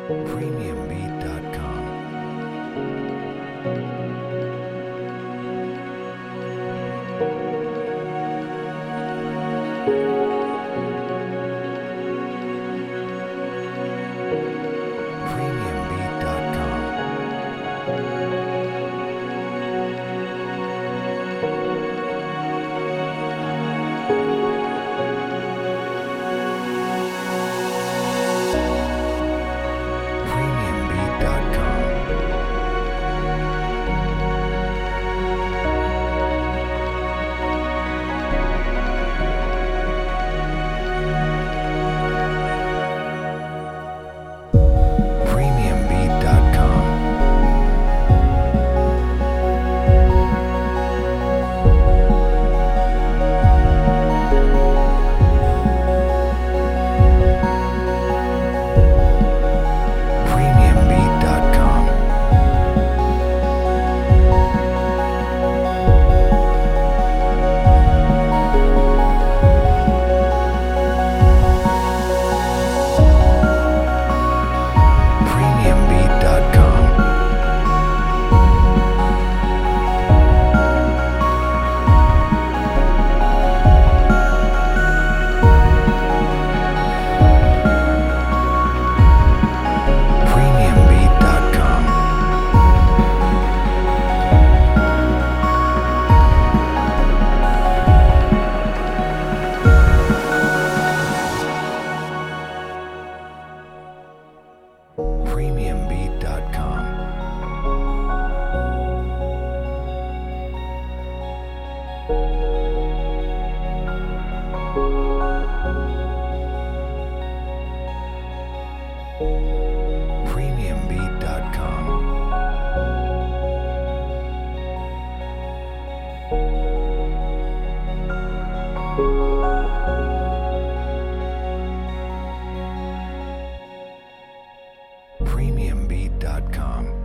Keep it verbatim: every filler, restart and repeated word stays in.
premium beat dot com. premium beat dot com. premium beat dot com. premium beat dot com. premium beat dot com. premium beat dot com. premium beat dot com. premium beat dot com. premium beat dot com. premium beat dot com.